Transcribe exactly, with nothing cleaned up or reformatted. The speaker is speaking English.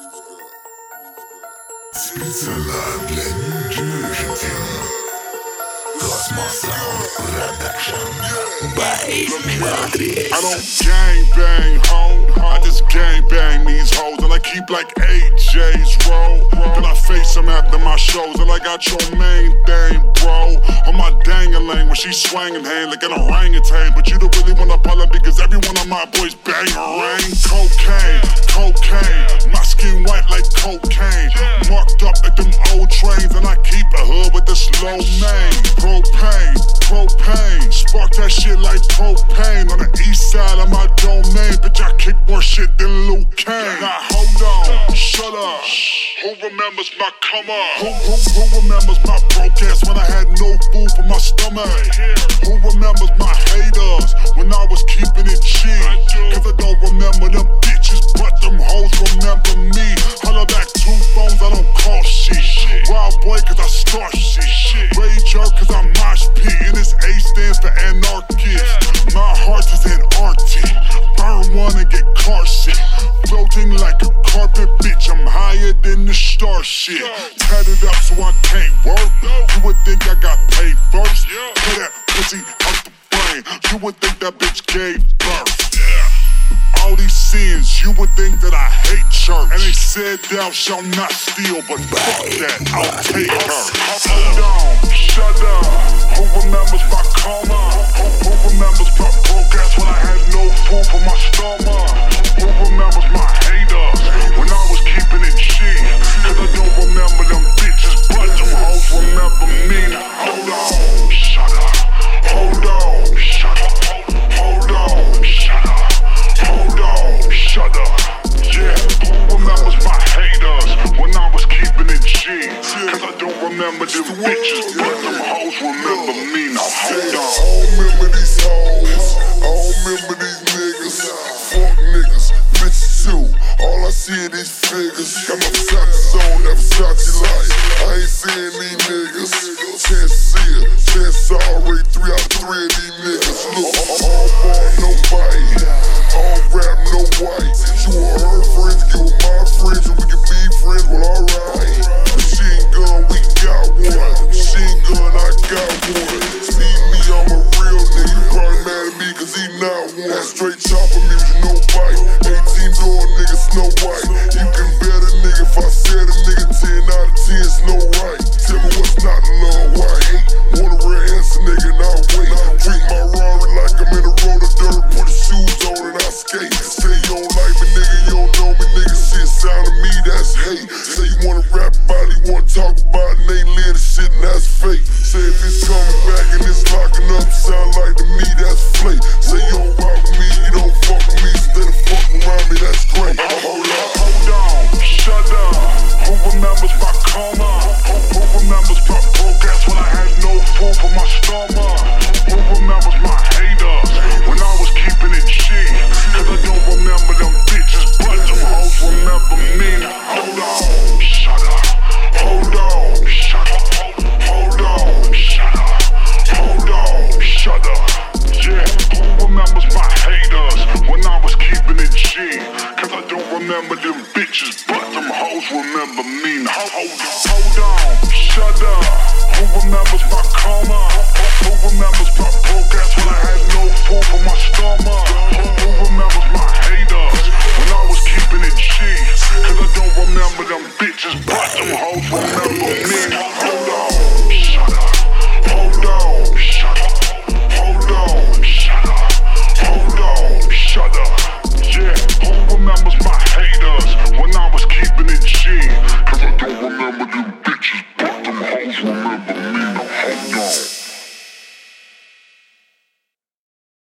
Специально для неудержителя Космос Production by Matrix. I don't gang bang ho, I just gang bang these hoes. And I keep like A J's roll. Then I face them after my shows. And I got your main thing, bro. On my dang-a-lang when she swangin' hand like an orangutan. But you don't really wanna follow because every one of my boys bang a ring. Cocaine, cocaine, my skin white like cocaine. Marked up like them old trains. And I keep a hood with the slow name. Propane, propane, spark that shit like propane. On the east side of my domain, bitch, I kick more shit than Luke Kane. Now hold on, shut up. Who remembers my come up? Who, who, who remembers my broke ass when I had no food for my stomach? Who remembers my haters when I was keeping it G? Cause I don't remember them bitches, but them hoes remember me. Holla back two phones, I don't call shit. Wild boy cause I start shit. Rager cause I mosh pit. And this A stands for anarchist. My heart is Antarctic. Burn one and get car shit. Floating like a carpet, bitch, I'm higher than the star shit. Tatted up so I can't work. You would think I got paid first. Put that pussy out the brain. You would think that bitch gave birth. All these sins, you would think that I hate church. And they said thou shalt not steal, but fuck that, I'll take her. Hold on, shut up. Who remembers my coma? Who, who remembers my broke ass when I had no food for my stomach? Who remembers my haters when I was keeping it G? Cause I don't remember them bitches, but them hoes remember me. Hold on, shut up. Hold on, shut up. Hold on, shut up. Hold on, shut up. Yeah, who remembers my haters when I was keeping it G? Cause I don't remember them bitches, but them hoes remember me. Now hold on. I don't remember these hoes, I don't remember these niggas. Fuck niggas, bitches too. All I see are these figures. Got my Versace on, that Versace light. I ain't seeing these niggas. Can't see it, can't sorry. Three out of three of these niggas. Look, all ball, no bite. All rap, no white. You are her friends, you are my friends, and we can be friends, well alright. Machine gun, we got one. Machine gun, I got one. See me, I'm a real nigga. You probably mad at me cause he not one. That straight chopper music, no bite. eighteen door nigga, Snow White. You can bet a nigga if I said a nigga ten out of ten, Snow Right. Tell me what's not love, why I hate. Want a rare answer, nigga, and I'll wait. Treat my Rari like I'm in a roller dirt. Put the shoes on and I skate. Say you don't like me, nigga, you don't know me, nigga. Shit sound to me, that's hate. Say you wanna rap about it, you wanna talk about it, and ain't live the shit, and that's fake. Say if it's coming back and it's locking up, sound like to me, that's flake. Say you don't rock with me, you don't fuck with me, instead of fuck around me, that's great. Hold up, hold on, shut up. Who remembers my coma? Who, who remembers my broke ass when I had no food for my stomach? Who remembers my haters when I was keeping it G? Cause I don't remember them bitches, but them hoes remember me. Hold on, shut up. Hold on, shut up. Hold on, shut up. Hold on, shut up. Yeah, who remembers my haters when I was keeping it G? Cause I don't remember them bitches, but